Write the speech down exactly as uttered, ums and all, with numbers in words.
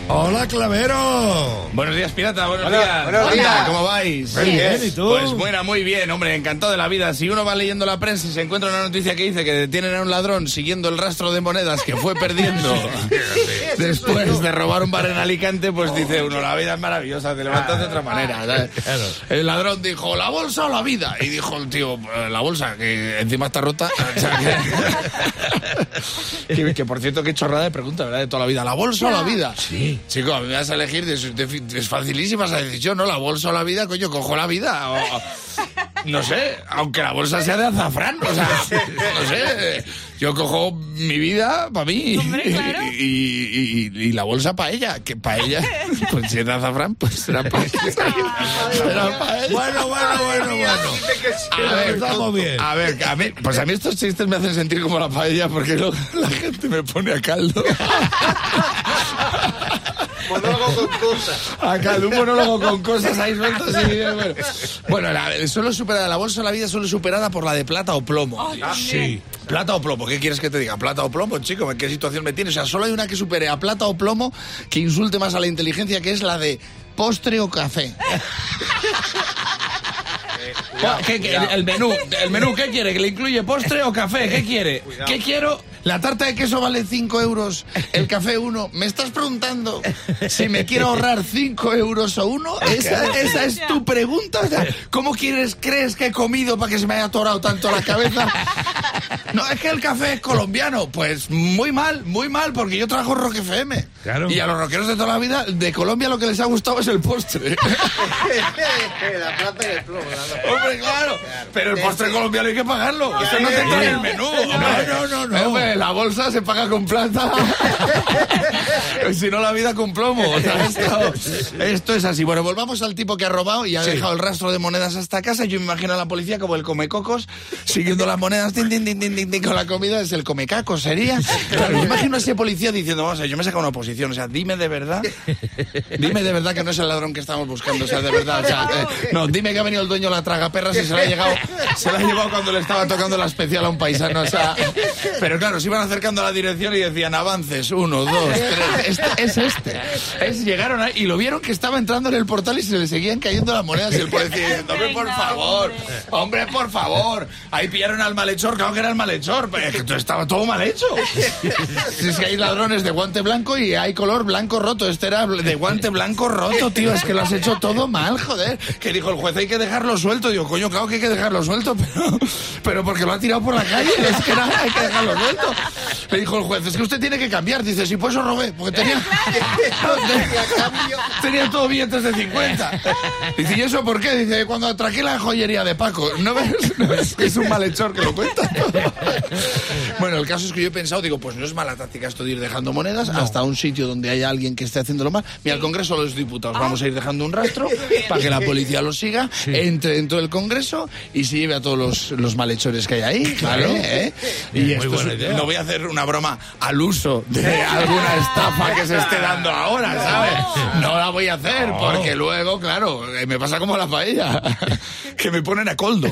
Hola, Clavero. Buenos días, pirata, buenos Hola, días. buenos días. ¿Cómo vais? Muy bien, ¿y tú? Pues buena, muy bien, hombre, encantado de la vida. Si uno va leyendo la prensa y se encuentra una noticia que dice que detienen a un ladrón siguiendo el rastro de monedas que fue perdiendo después de robar un bar en Alicante, pues dice uno, la vida es maravillosa, te levantas de otra manera, ¿sabes? El ladrón dijo, ¿la bolsa o la vida? Y dijo el tío, la bolsa, que encima está rota. O sea, que, que, que por cierto, qué chorrada de pregunta, ¿verdad? De toda la vida, ¿la bolsa o la vida? Sí. Chico, a mí me vas a elegir, es, es facilísima esa decisión, ¿no? La bolsa o la vida, coño, cojo la vida. O, no sé, aunque la bolsa sea de azafrán, o sea, no sé. Yo cojo mi vida para mí. Hombre, claro. y, y, y, y la bolsa para ella, que para ella, pues si es de azafrán, pues será para ella. Será para ella. Bueno, bueno, bueno, bueno. A ver, Estamos bien. a ver, a mí, pues a mí estos chistes me hacen sentir como la paella porque luego la gente me pone a caldo. Monólogo con cosas. A caldo, un monólogo con cosas ahí sueltas y bueno. Bueno, la, solo superada, la bolsa de la vida solo superada por la de plata o plomo. Oh, Sí. ¿Plata o plomo? ¿Qué quieres que te diga? ¿Plata o plomo, chico? ¿En qué situación me tienes? O sea, solo hay una que supere a plata o plomo que insulte más a la inteligencia, que es la de postre o café. Cuidado, ¿Qué, qué, el, cuidado. el menú, el menú, ¿qué quiere? ¿Que le incluye postre o café? ¿Qué quiere? Cuidado. ¿Qué quiero? La tarta de queso vale cinco euros, el café uno. ¿Me estás preguntando si me quiero ahorrar cinco euros o uno? ¿Esa, esa es tu pregunta? O sea, ¿cómo quieres, crees que he comido para que se me haya atorado tanto la cabeza? No, es que el café es colombiano. Pues muy mal, muy mal, porque yo trabajo en Rock F M. Claro. Y a los rockeros de toda la vida, de Colombia lo que les ha gustado es el postre. La plata y el plomo. la- Hombre, claro. Pero el postre colombiano hay que pagarlo. Eso no te entra en el menú. Hombre, No, no, no, no. Hombre, la bolsa se paga con plata. Y si no, la vida con plomo. O sea, esto, esto es así. Bueno, volvamos al tipo que ha robado y ha dejado el rastro de monedas hasta casa. Yo me imagino a la policía como el comecocos, siguiendo las monedas, tin, tin, tin, tin, tin, tin, con la comida. Es el comecacos, sería. Claro, yo imagino a ese policía diciendo, vamos a ver, yo me he sacado una oposición. O sea, dime de verdad. Dime de verdad que no es el ladrón que estamos buscando. O sea, de verdad. O sea, eh, no, dime que ha venido el dueño de la tragaperras y se la ha llegado, se la ha llevado cuando le estaba tocando la especial a un paisano. O sea, pero claro, se iban acercando a la dirección y decían avances, uno, dos, tres. Este, es este. Es, llegaron ahí y lo vieron que estaba entrando en el portal y se le seguían cayendo las monedas. Y el policía diciendo, hombre, por favor, hombre, por favor. Ahí pillaron al malhechor, claro que era el malhechor. Pero es que todo estaba todo mal hecho. Es que hay ladrones de guante blanco y hay color blanco roto. Este era de guante blanco roto, tío. Es que lo has hecho todo mal, joder. Que dijo el juez, hay que dejarlo suelto. Digo, coño, claro que hay que dejarlo suelto, pero, pero porque lo ha tirado por la calle. Es que nada, hay que dejarlo suelto. Le dijo el juez, es que usted tiene que cambiar. Dice, sí, pues eso robé, porque tenía... tenía todo billetes de cincuenta. Dice, ¿y eso por qué? Dice, cuando atraqué la joyería de Paco. ¿No ves? ¿No ves que es un malhechor que lo cuenta? Bueno, el caso es que yo he pensado, digo, pues no es mala táctica esto de ir dejando monedas hasta un sitio donde haya alguien que esté haciéndolo mal. Mira, al Congreso de los Diputados vamos a ir dejando un rastro para que la policía lo siga, entre dentro del Congreso y se lleve a todos los, los malhechores que hay ahí, ¿vale? ¿Eh? Y Muy esto buena es- idea. no voy a hacer una broma al uso de alguna estafa que se esté dando ahora, ¿sabes? No la voy a hacer porque luego, claro, eh, me pasa como la paella, que me ponen a coldo.